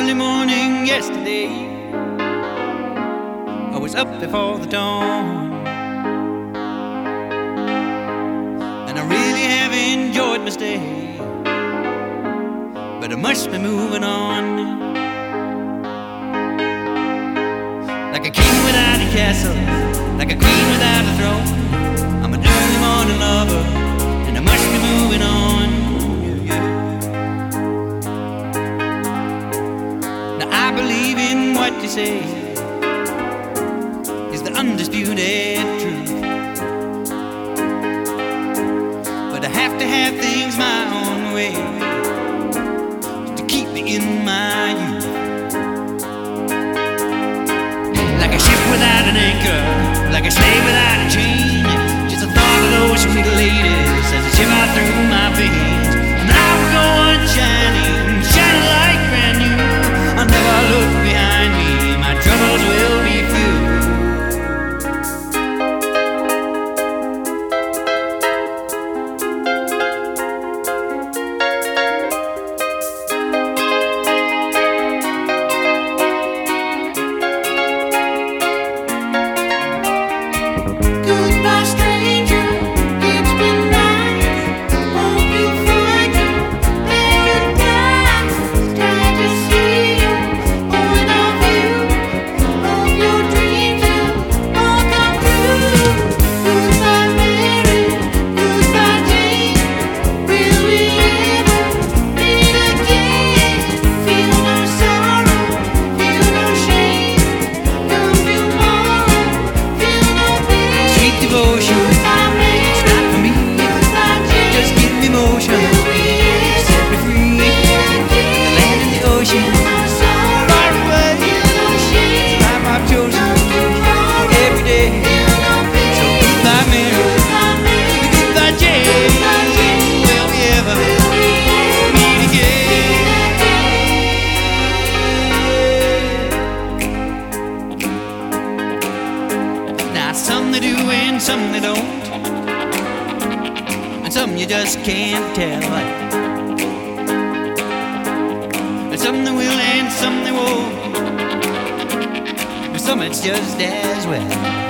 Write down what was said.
early morning yesterday, I was up before the dawn, and I really have enjoyed my stay, but I must be moving on. Like a king without a castle, like a queen without a throne, I'm an early morning lover, and I must be moving on. I believe in what you say is the undisputed truth, but I have to have things my own way to keep me in my youth. Like a ship without an anchor, like a slave without a chain, just the thought of those sweet ladies as they shiver through my veins. And I will go on shining, shining like brand new. I'll never look behind me, my troubles will be few. Goodbye, stranger, it's been nice. Hope you find your paradise. Glad to see you, point of view. Hope your dreams will all come true. Goodbye, Mary, goodbye, Jane. Will we ever meet again? Feel no sorrow, feel no shame. Come tomorrow, feel no pain. Sweet devotion, Goodbye, Mary, it's not for me. goodbye, Jane. Just give me motion, set me free. The land and the ocean, far away. Life I've chosen every day. So goodbye, Mary, goodbye, Jane. Will we ever meet again? Now some they do and some they don't, and some you just can't tell. And some they will and some they won't, and some it's just as well.